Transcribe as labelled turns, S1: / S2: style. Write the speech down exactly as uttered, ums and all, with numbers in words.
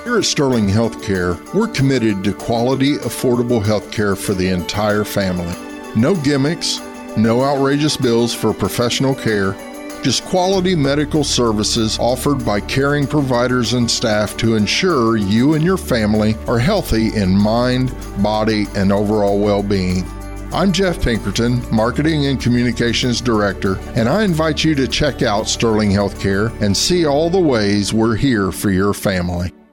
S1: Here at Sterling Healthcare, we're committed to quality, affordable healthcare for the entire family. No gimmicks, no outrageous bills for professional care, just quality medical services offered by caring providers and staff to ensure you and your family are healthy in mind, body, and overall well-being. I'm Jeff Pinkerton, Marketing and Communications Director, and I invite you to check out Sterling Healthcare and see all the ways we're here for your family.